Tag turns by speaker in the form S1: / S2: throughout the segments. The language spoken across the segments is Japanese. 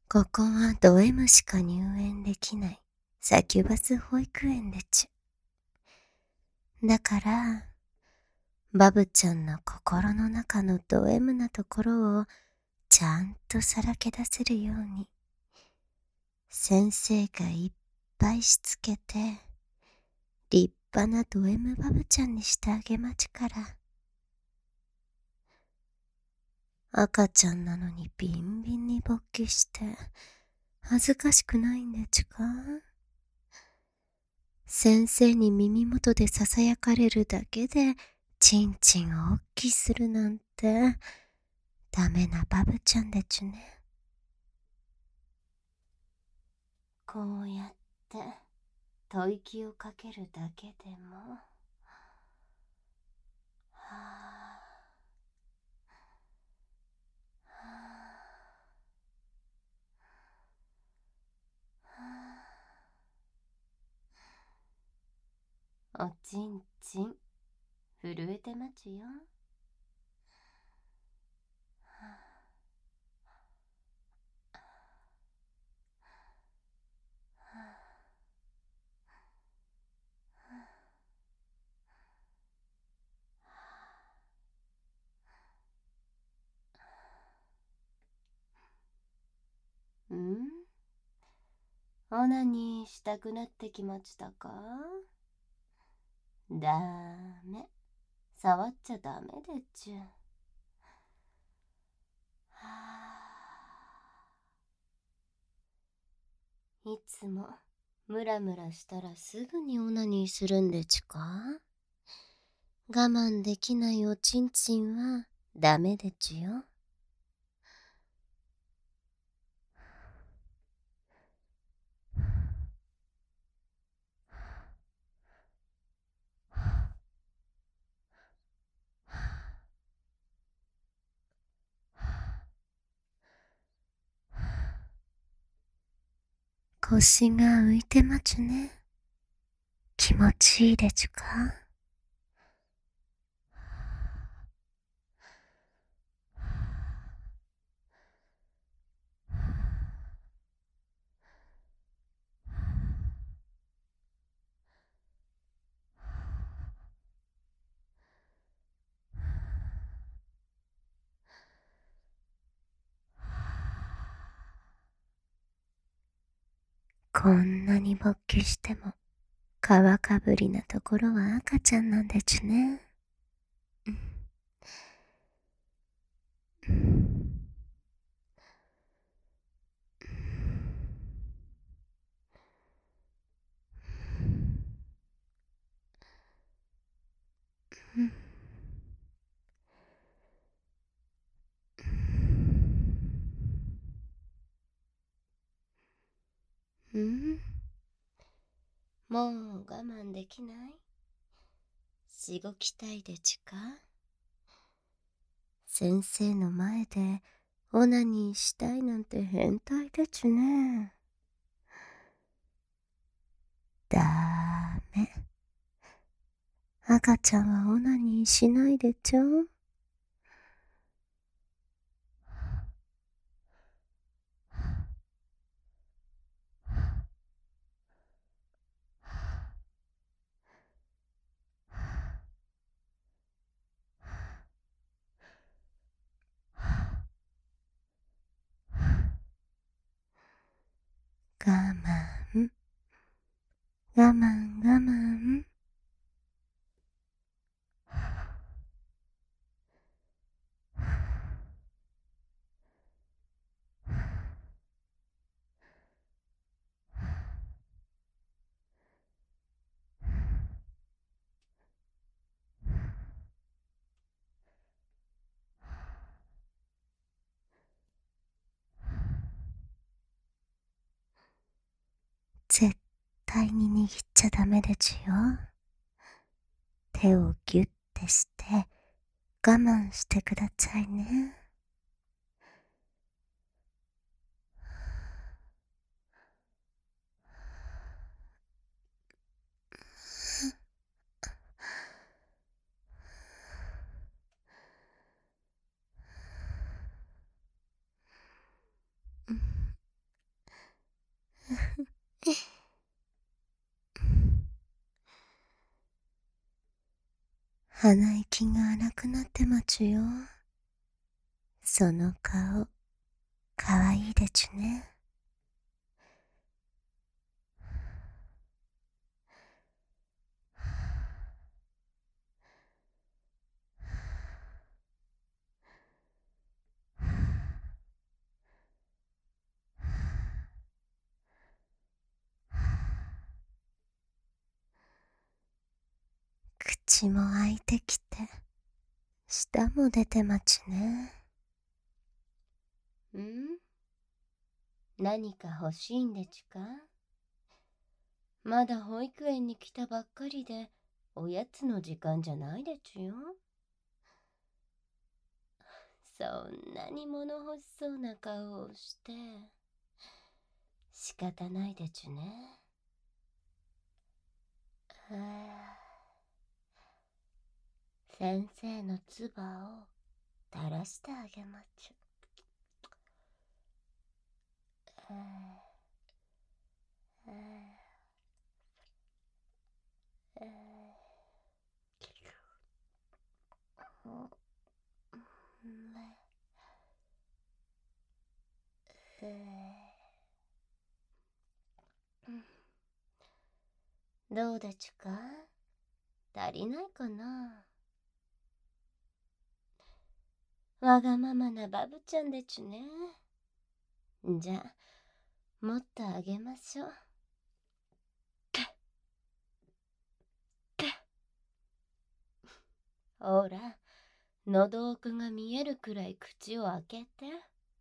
S1: ここはド M しか入園できないサキュバス保育園でちゅ。だから、バブちゃんの心の中のド M なところをちゃんとさらけ出せるように、先生がいっぱいしつけて、立派なド M バブちゃんにしてあげまちから。赤ちゃんなのにビンビンに勃起して、恥ずかしくないんでちゅか？先生に耳元で囁かれるだけで、ちんちんをおっきするなんて、ダメなバブちゃんでちゅね。こうやって、吐息をかけるだけでも、はぁ、おちんちん、震えてまちよ。うん？オナニーしたくなってきましたか？ダメ。触っちゃダメでちゅ。いつもムラムラしたらすぐにオナニーするんでちゅか？我慢できないおちんちんはダメでちゅよ。腰が浮いてまちゅね。気持ちいいでちゅか？こんなに勃起しても、皮かぶりなところは赤ちゃんなんでちゅね。うん？もう我慢できない？しごきたいでちゅか？先生の前でオナニーしたいなんて変態でちゅね。ダメ。赤ちゃんはオナニーしないでちょ。我慢、我慢、我慢。絶対に握っちゃダメでちゅよ。手をギュッてして我慢してくださいね。 鼻息が荒くなってまちゅよ。その顔、かわいいでちゅね。口も開いてきて、舌も出てまちね。何か欲しいんでちゅか？まだ保育園に来たばっかりで、おやつの時間じゃないでちゅよ。そんなに物欲しそうな顔をして、仕方ないでちゅね。先生の唾を垂らしてあげまちゅ。どうでちゅか？足りないかな？わがままなバブちゃんでちゅね。じゃあ、もっとあげましょう。ほら、喉奥が見えるくらい口を開けて。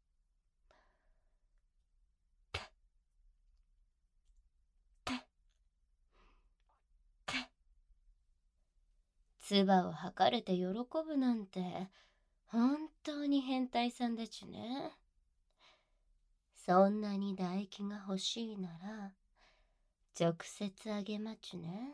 S1: 唾を吐かれて喜ぶなんて、本当に変態さんでちゅね。そんなに唾液が欲しいなら、直接あげまちゅね。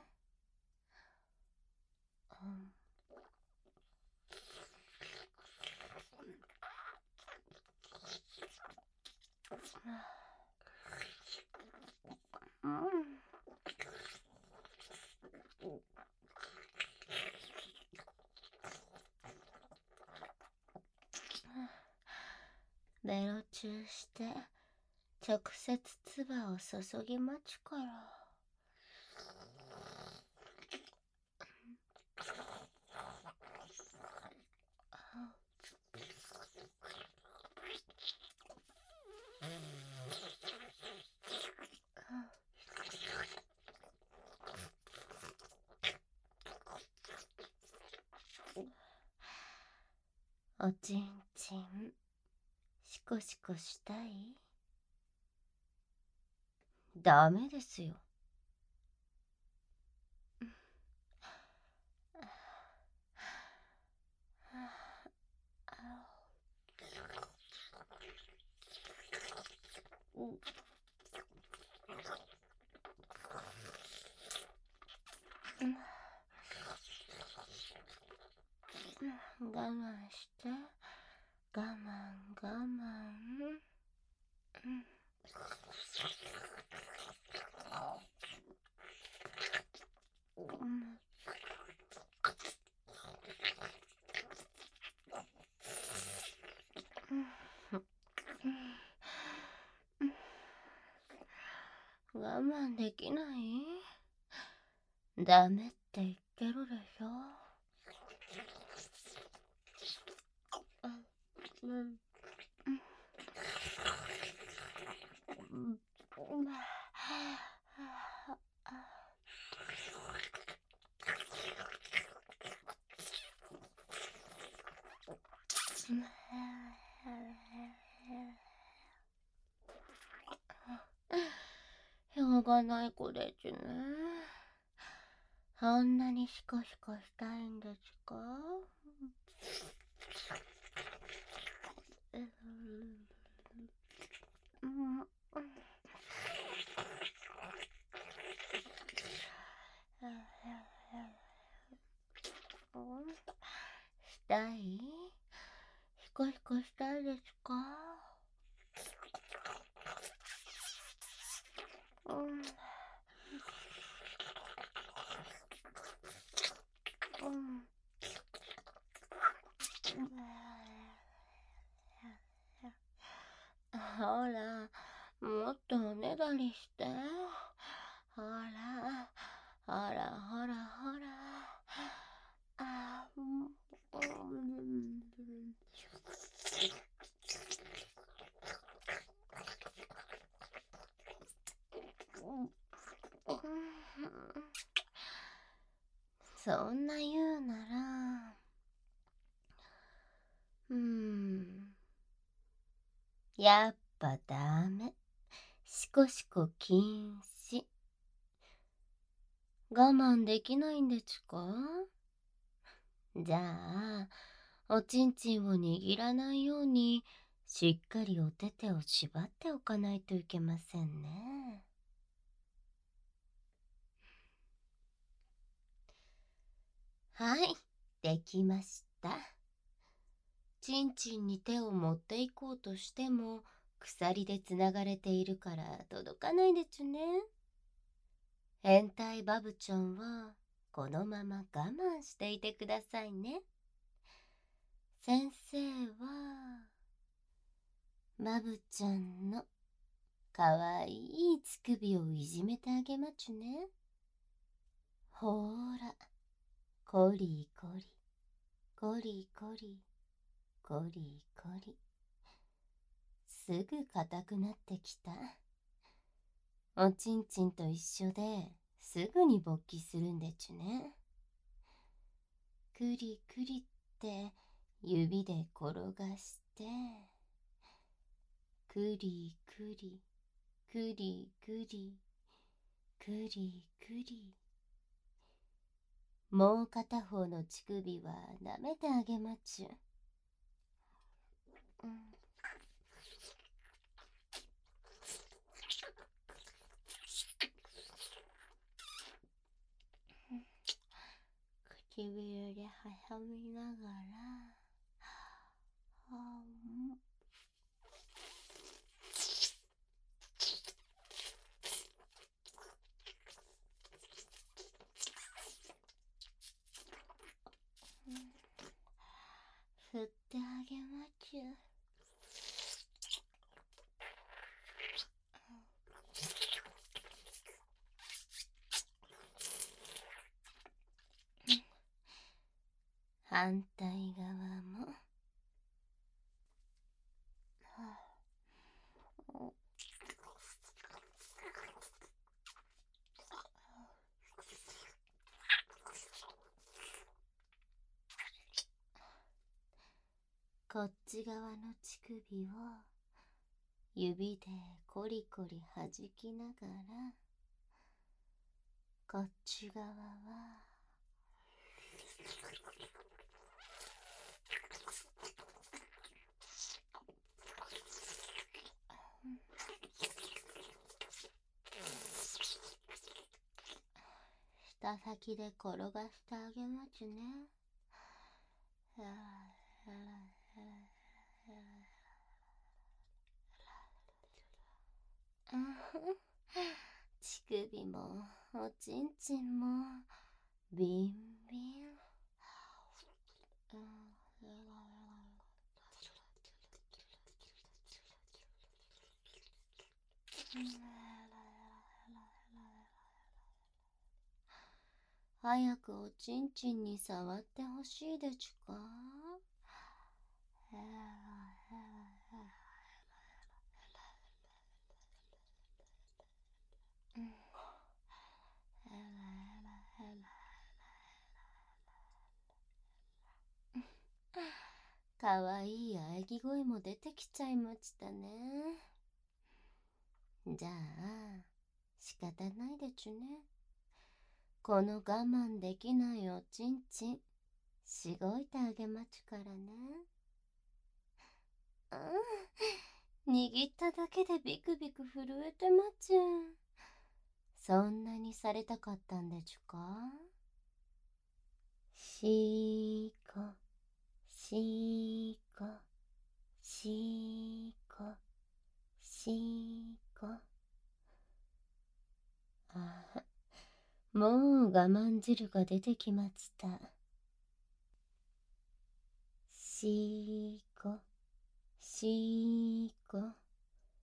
S1: ベロチューして、直接唾を注ぎまちゅから。おちんちん、シコシコしたい？ダメですよ。我慢して、我慢我慢。我慢できない？ダメって言ってるでしょ。しょうがない子でちゅね。そんなにシコシコしたいんですか？したい？シコシコしたいですか？ ほら、もっとおねだりして。ほら、ほらほらほら。あ、そんな言うなら、やっぱダメ。しこしこ禁止。我慢できないんでちゅか？じゃあ、おちんちんを握らないように、しっかりお手手を縛っておかないといけませんね。はい、できました。ちんちんに手を持っていこうとしても、鎖でつながれているから届かないでちゅね。変態バブちゃんは、このまま我慢していてくださいね。先生は、バブちゃんのかわいい乳首をいじめてあげまちゅね。ほーら、コリコリ、コリコリ、コリコリ。すぐ硬くなってきた。おちんちんと一緒ですぐに勃起するんでちゅね。くりくりって指で転がして、くりくり、くりくり、くりくり。もう片方の乳首は舐めてあげまちゅ。唇で挟みながら、振ってあげまちゅ。反対側も。こっち側の乳首を指でコリコリ弾きながら、こっち側は舌先で転がしてあげまちゅね。乳首もおちんちんもビンビン。早くおちんちんに触ってほしいでちゅか？かわいい喘ぎ声も出てきちゃいましたね。じゃあ、仕方ないでちゅね。この我慢できないおちんちん、しごいてあげまちゅからね。握っただけでビクビク震えてまちゅ。そんなにされたかったんでちゅか？しーこ、しーこ、しーこ、しーこ。あ、もう我慢汁が出てきました。しーこ、しーこ、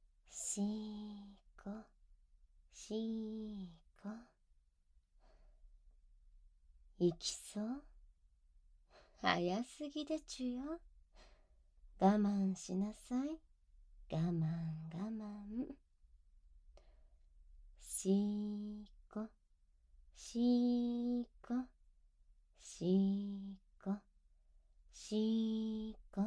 S1: 行きそう？早すぎでちゅよ。我慢しなさい。我慢我慢。しこしこしこしこ。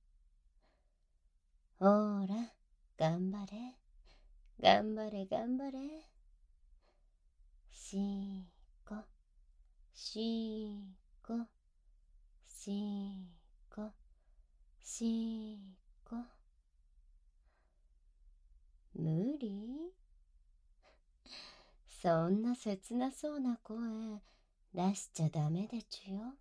S1: ほら、頑張れ頑張れ頑張れ。しこしこしこしこ。無理？そんな切なそうな声出しちゃダメでちゅよ。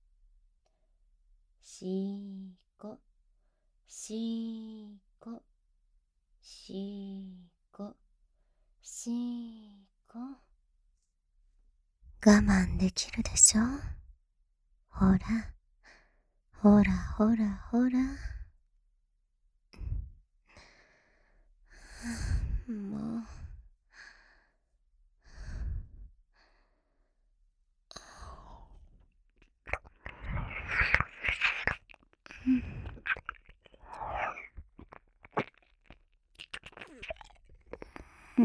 S1: しこしこしこしこ。我慢できるでしょ。ほらほらほらほら。もううん。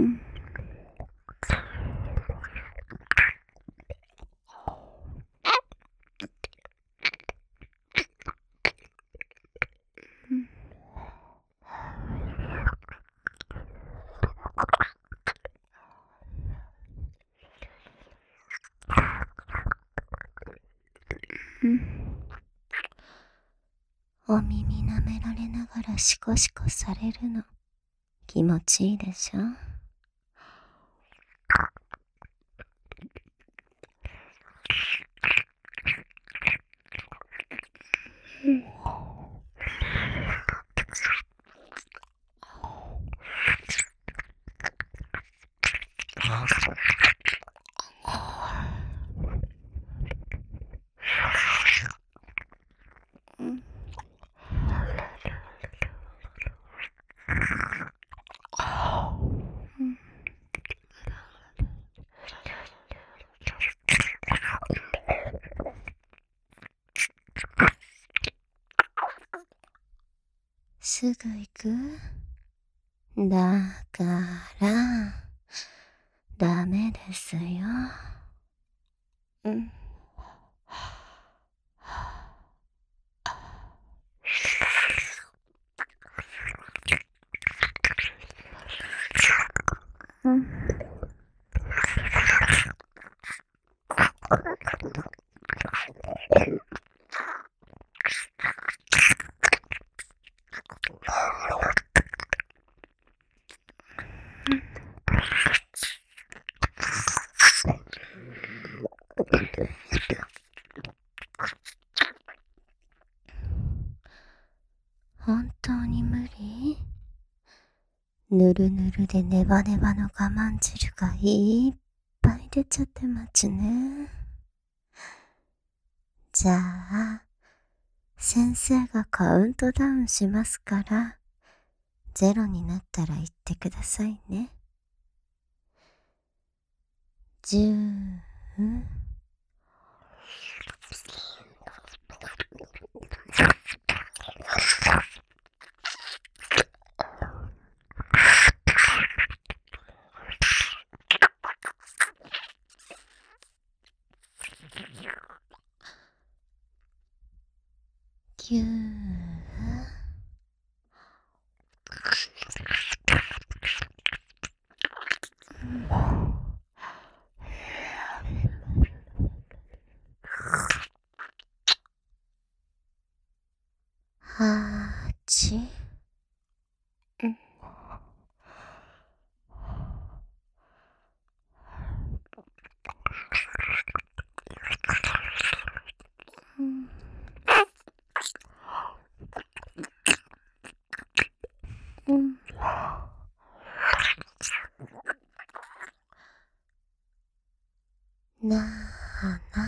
S1: お耳舐められながらシコシコされるの気持ちいいでしょ。すぐ行く？だからダメですよ。うん。うん。本当に無理？ぬるぬるでネバネバの我慢汁がいっぱい出ちゃってまちね。じゃあ、先生がカウントダウンしますから、ゼロになったら言ってくださいね。10、9、8、7、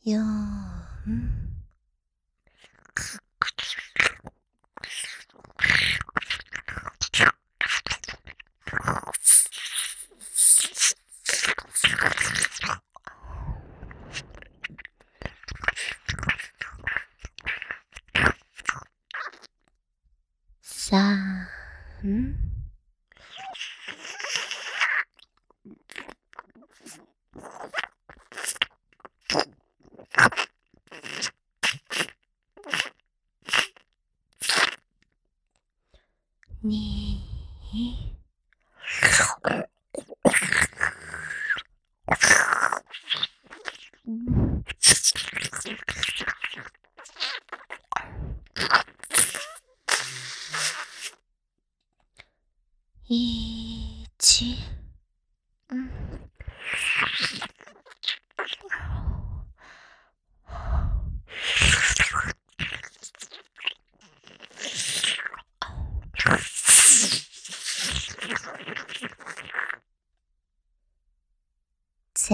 S1: よーん。3、2、1、0。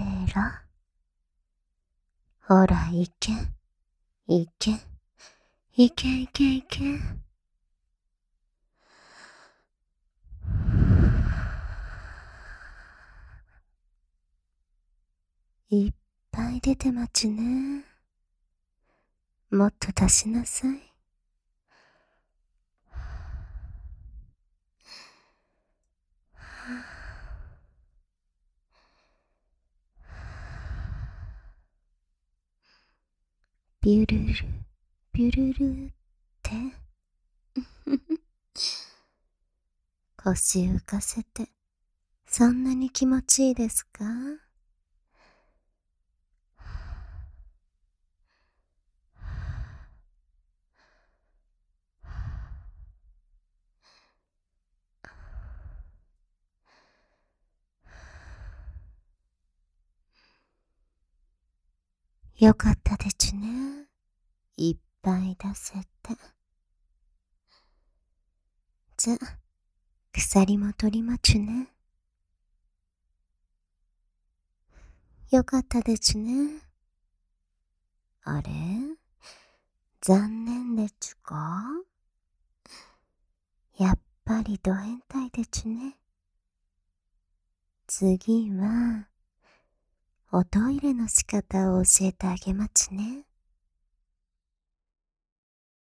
S1: ほら、いけ、いけ、いけいけいけ。いっぱい出てまちね。もっと出しなさい。ビュルル、ビュルルって。腰浮かせて、そんなに気持ちいいですか？よかったでちゅね。いっぱい出せて。じゃ、鎖も取りまちゅね。よかったでちゅね。あれ？残念でちゅか？やっぱりド変態でちゅね。次は、おトイレの仕方を教えてあげまちね。